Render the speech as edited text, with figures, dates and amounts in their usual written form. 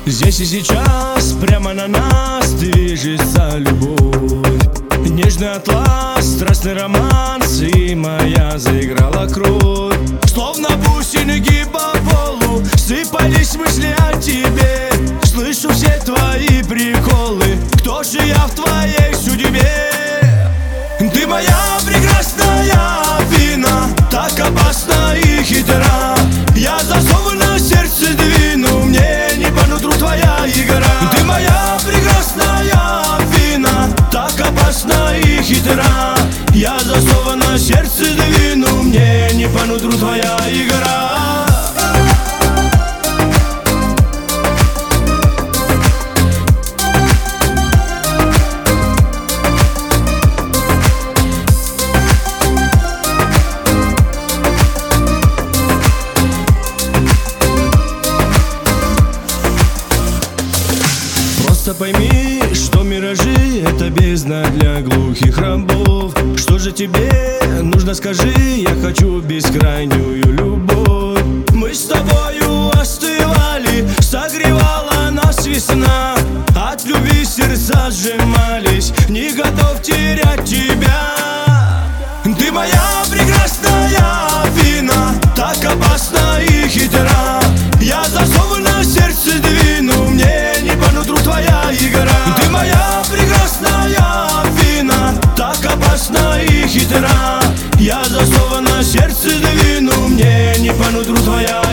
Здесь и сейчас, прямо на нас движется любовь. Нежный атлас, страстный романс, и моя заиграла кровь. Словно бусинки по полу сыпались мысли о тебе. Слышу все твои приколы, кто же я в твоей судьбе? Ты моя прекрасная Афина, так опасна и хитра. Я засовы на сердце двину, мне не по нутру твоя игра. Ты моя прекрасная Афина, так опасна и хитра. Я засовы на сердце двину, мне не по нутру твоя игра. Просто пойми, что миражи — это бездна для глухих рабов. Что же тебе нужно, скажи, я хочу бескрайнюю любовь. Мы с тобою остывали, согревала нас весна. От любви сердца сжимались, не готов терять тебя. Ты моя прекрасная Афина, так опасна и хитра. Я засовы на сердце двину, мне не по нутру твоя игра. Ты моя прекрасная Афина, так опасна и хитра. Я засовы на сердце двину, мне не по нутру твоя